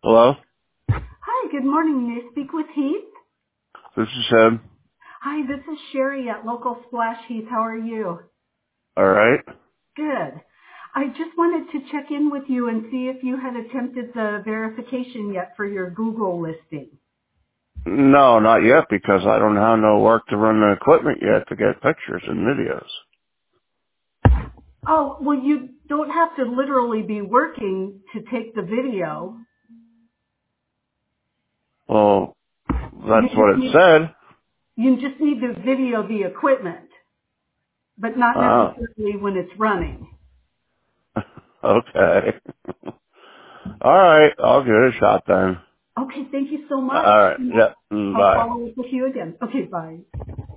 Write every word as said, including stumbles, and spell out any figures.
Hello? Hi, good morning. May I speak with Heath? This is him. Hi, this is Sherry at Local Splash Heath. How are you? Alright. Good. I just wanted to check in with you and see if you had attempted the verification yet for your Google listing. No, not yet because I don't have no work to run the equipment yet to get pictures and videos. Oh, well, you don't have to literally be working to take the video. Well, You that's just what it need, said. you just need to video the equipment, but not Oh, necessarily when it's running. okay. Alright, I'll give it a shot then. Okay, thank you so much. Alright, yep, mm, I'll bye. follow up with you again. Okay, bye.